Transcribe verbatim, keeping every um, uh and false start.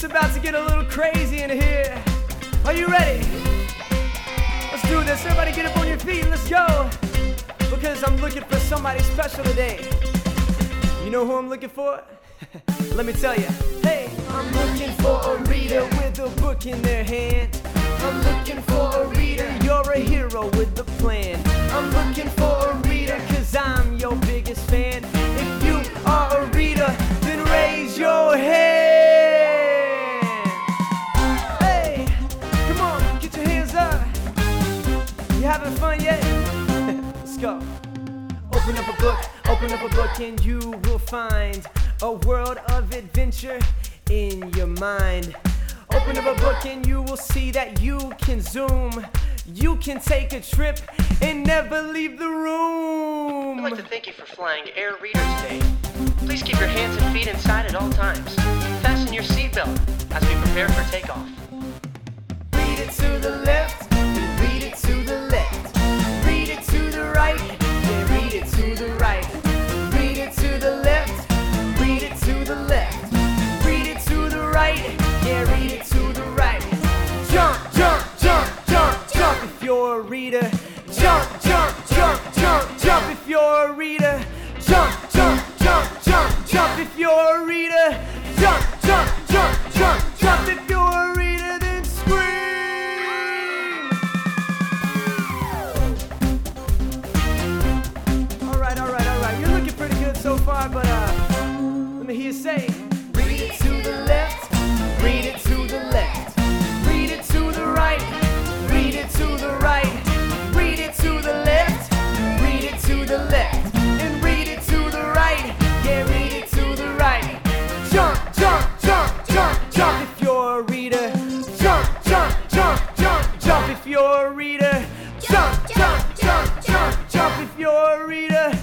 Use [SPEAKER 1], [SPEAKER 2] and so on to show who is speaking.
[SPEAKER 1] about to get a little crazy in here. Are you ready? Let's do this. Everybody get up on your feet. Let's go. Because I'm looking for somebody special today. You know who I'm looking for? Let me tell you. Hey, I'm looking for a reader with a book in their hand. I'm looking for a reader. You're a hero with a plan. I'm looking for a reader cause I'm your biggest fan. If you are a reader, then raise your hand. Hey, come on, get your hands up. You having fun yet? Let's go. Open up a book, open up a book and you will find a world of adventure in your mind. Open up a book and you will see that you can zoom. You can take a trip and never leave the room.
[SPEAKER 2] I'd like to thank you for flying Air Readers Day. Please keep your hands and feet inside at all times. Fasten your seatbelt as we prepare for takeoff.
[SPEAKER 1] Read it to the left, and read it to the left. Read it to the right, yeah, read it to the right. Read it to the left, read it to the left. Read it to the right, yeah, read it to the right. Jump, jump, jump, jump, jump if you're a reader. Jump, jump, jump, jump, jump if you're a reader. Jump, jump, jump, jump, jump if you're a reader. Jump, jump, jump, jump, jump if you're a reader, then scream. Alright, alright, alright. You're looking pretty good so far, but uh, let me hear you say, read it to the left, read it to the left. Read it to the right, read it to the right. Read it to the left, read it to the left. And read it to the right, yeah, read it to the right. Jump, jump, jump, jump, jump if you're a reader. Jump, jump, jump, jump, jump if you're a reader. Jump, jump, jump, jump, jump if you're a reader.